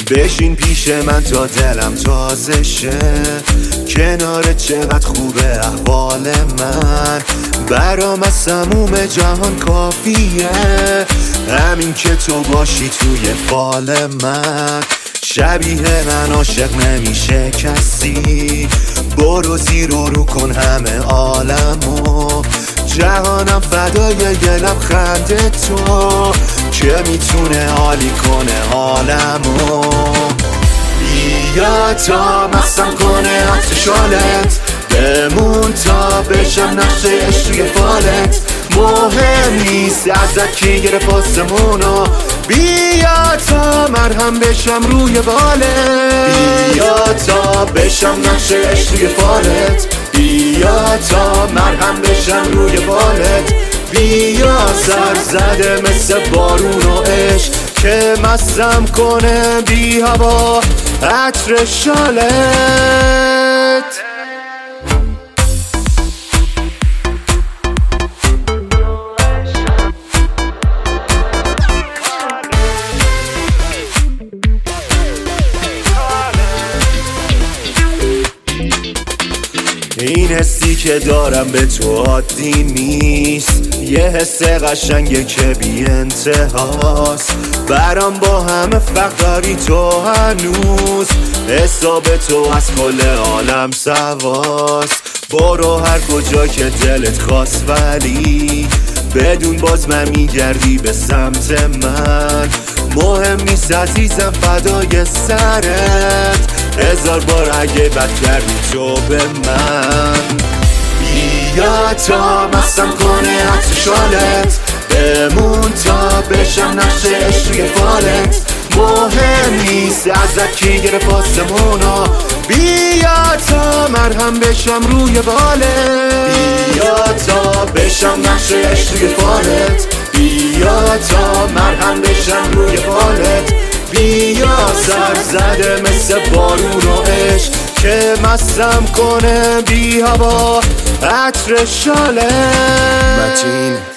بشین پیش من تا دلم تازه شه، کنار چقدر خوبه احوال من، برام از تموم جهان کافیه همین که تو باشی توی فال من. شبیه من عاشق نمیشه کسی، برو زیر و رو کن همه عالمو، جهانم فدای یه لبخند تو که میتونه عالی کنه حالمو. بیا تا مستم کنه عطر شالت، بمون تا بشم نقشه عشق روی فالت، مهم نیست ازت کی گرفت آسمونو، بیا تا مرهم بشم روی بالت، بیا تا بشم نقشه عشق روی فالت، بیا تا مرهم بشم روی بالت، بیا سر زده مثل بارون و عشق که مستم کنه بی هوا عطر شالت. این حسی که دارم به تو عادی نیست، یه حس قشنگه که بی انتهاست، برام با همه فرق داری تو هنوز، حساب تو از کل عالم سواست، برو هر کجا که دلت خواست ولی بدون باز من میگردی به سمت من، مهم نیست عزیزم فدای سرت، هزار بار اگه بد کردی تو به من. بیا تا مستم کنه عطر شالت، بمون تا بشم نقشه عشق روی فالت، مهم نیست ازت کی گرفت آسمونو، بیا تا مرهم بشم روی بالت، بیا تا بشم نقشه عشق روی فالت، بیا تا مرهم بشم روی بالت، بیا سر زده مثل بارون و عشق که مستم کنه بی هوا عطر شالت.